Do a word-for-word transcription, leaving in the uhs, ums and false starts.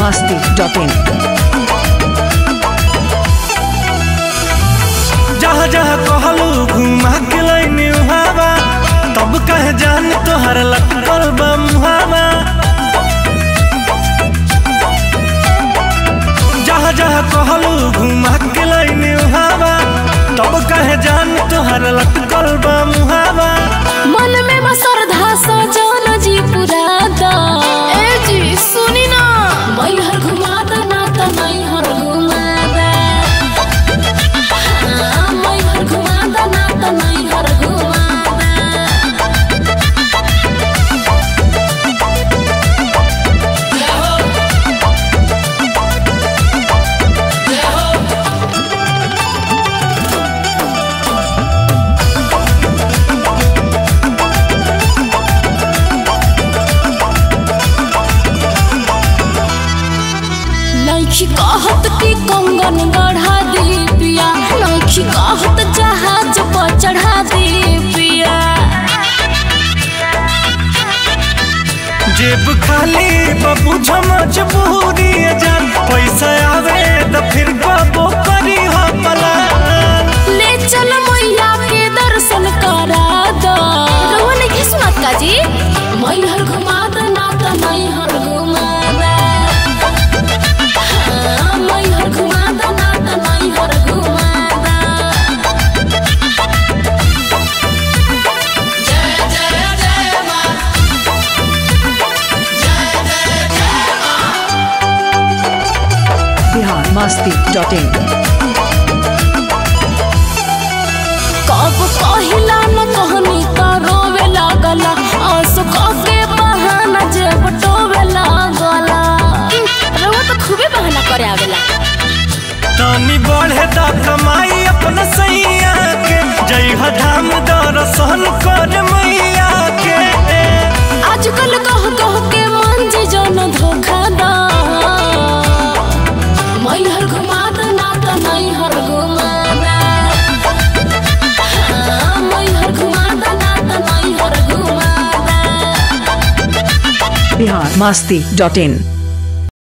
मस्ती dot इन। जहाँ जहाँ कहलू घुमा के लैनी हवा, तब कहे जान तोहर लटकल बा मुहावा। जहाँ जहाँ कहलू घुमा के लैनी हवा, तब कहे जान तोहर लटकल बा मुहावा। मन में मसरधा सजन जी पुरादा, ए जी सुनी ना, मैहर घुमा दा ना त मैहर घुमा दा, हाँ मैहर घुमा दा ना त मैहर घुमा नइखी कहत कि कंगन गढ़ा दी पिया, नइखी कहत जहाज पर चढ़ा दी पिया। जेब खाली बबू झमच पूरी जान, पैसा आवे तो फिर कबो करी हो पलान। ले चल मैया के दर्शन करा दो, रउआ नहीं सुनत का जी, मैहर घुमा दा ना त मैहर घुमा दा, हाँ मैहर घुमा दा ना त मैहर घुमा दा। जय जय जय माँ, जय जय जय माँ। Bihar Masti dot in. कब कहिला न कहनी त रोवे लागला, आंसू के बहाना जे बटोवे लागला। रउआ तो खूबे बहाना करे आवेला। तानी बढ़े दा कमाई अपना सैया के, जय धाम दर्शन कर मैया के। आजकल कह कह के मन जी जन धोखा दा, मैहर घुमा दा ना त मैहर घुमा दा, हाँ मैहर घुमा दा ना त मैहर घुमा दा। बिहार मस्ती डॉट इन।